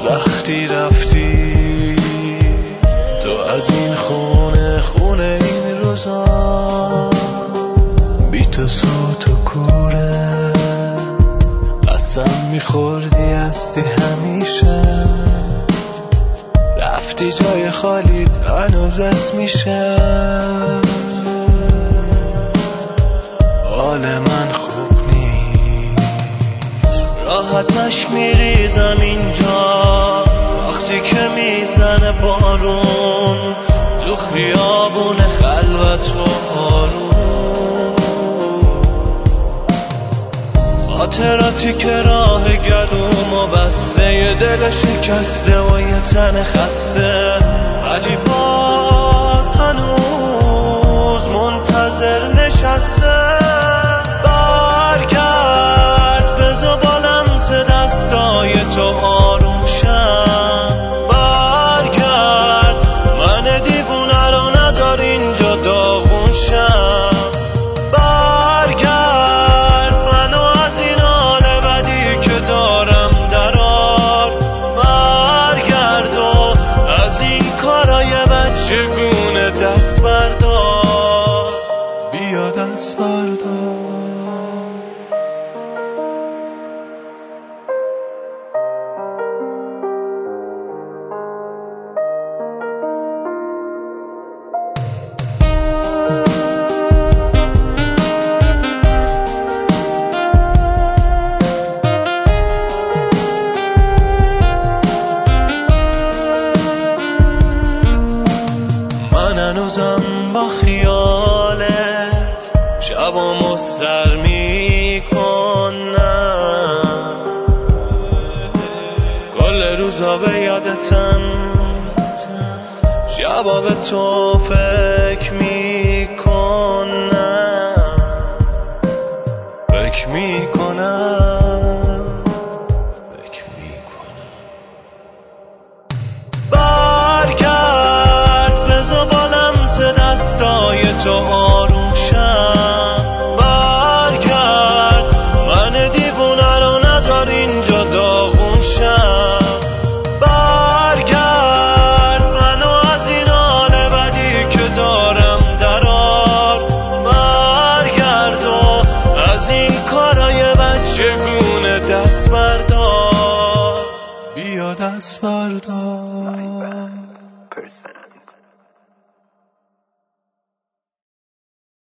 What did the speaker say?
وقتی رفتی تو از این خونه این روزا، بی تو سوت و کوره، قسم میخوردی هستی همیشه، رفتی جای خالیت هنوز اسم میشه. حال من خوب نیست، راحت نش میریزم اینجا وقتی که میزنه بارون تو خیابون خلوت و آروم. خاطراتی که راه گلومو بسته، یه دل شکسته و یه تن خسته، ولی باز هنوز منتظر نشسته. برگرد بذار با لمس دستای تو آروم شم، برگرد من دیوونه رو نذار اینجا داغون شم، برگرد منو از این حال بدی که دارم درار، برگرد و از این کارای بچگونه دست بردار، بیا دست بردار. هنوزم با خیالت شبامو سر میکنم، کل روزا به یادتم، شبا به تو فکر میکنم، فکر میکنم، فکر میکنم. تو آروم شم، برگرد من دیوونه رو نذار اینجا داغون شم، برگرد منو از این حال بدی که دارم درار، برگرد و از این کارای بچگونه دست بردار، بیا دست بردار.